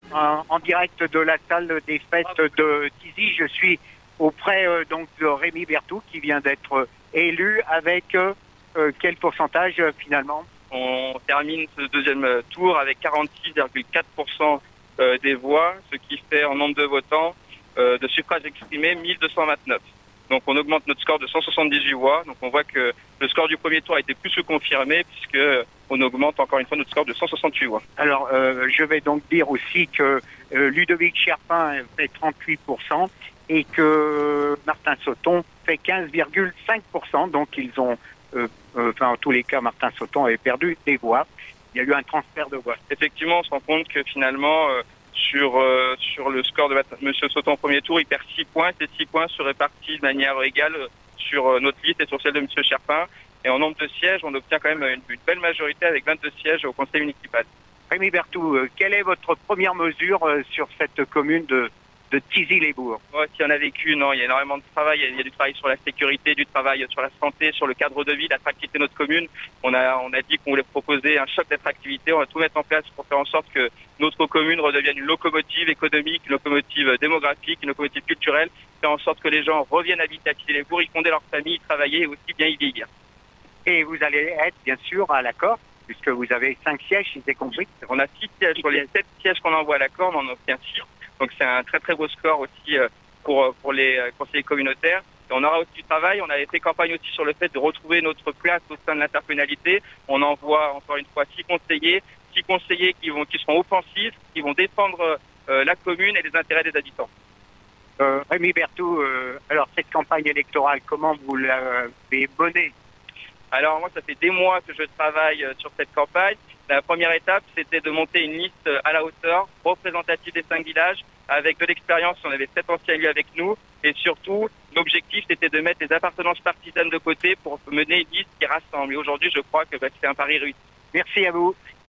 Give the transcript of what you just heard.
en direct de la salle des fêtes de Tizy. Je suis auprès donc de Rémi Berthoud qui vient d'être élu avec quel pourcentage finalement? On termine ce deuxième tour avec 46,4% des voix, ce qui fait en nombre de votants de suffrages exprimés 1229. Donc on augmente notre score de 178 voix. Donc on voit que le score du premier tour a été plus que confirmé puisque on augmente encore une fois notre score de 168 voix. Alors je vais donc dire aussi que Ludovic Cherpin fait 38% et que Martin Sauton fait 15,5%. Donc ils ont, en tous les cas, Martin Sauton avait perdu des voix. Il y a eu un transfert de voix. Effectivement, on se rend compte que finalement, sur le score de M. Sauton au premier tour, il perd 6 points. Ces 6 points se répartissent de manière égale sur notre liste et sur celle de M. Cherpin. Et en nombre de sièges, on obtient quand même une belle majorité avec 22 sièges au conseil municipal. Rémi Berthoud, quelle est votre première mesure sur cette commune de Tizy-les-Bourgs? S'il y en avait qu'une, non, il y a énormément de travail. Il y a du travail sur la sécurité, du travail sur la santé, sur le cadre de vie, l'attractivité de notre commune. On a dit qu'on voulait proposer un choc d'attractivité. On va tout mettre en place pour faire en sorte que notre commune redevienne une locomotive économique, une locomotive démographique, une locomotive culturelle. Faire en sorte que les gens reviennent habiter à Tizy-les-Bourgs, y fonder leur famille, y travailler et aussi bien y vieillir. Et vous allez être, bien sûr, à l'accord, puisque vous avez 5 sièges, si j'ai compris. On a 6 sièges. Sur les 7 sièges qu'on envoie à l'accord, on en obtient 6. Donc c'est un très très beau score aussi pour les conseillers communautaires. Et on aura aussi du travail. On avait fait campagne aussi sur le fait de retrouver notre place au sein de l'intercommunalité. On envoie encore une fois 6 conseillers qui seront offensifs, qui vont défendre la commune et les intérêts des habitants. Rémi Berthoud, alors cette campagne électorale, comment vous l'avez menée? Alors moi, ça fait des mois que je travaille sur cette campagne. La première étape, c'était de monter une liste à la hauteur, représentative des 5 villages, avec de l'expérience. On avait 7 anciens élus avec nous. Et surtout, l'objectif, c'était de mettre les appartenances partisanes de côté pour mener une liste qui rassemble. Et aujourd'hui, je crois que c'est un pari réussi. Merci à vous.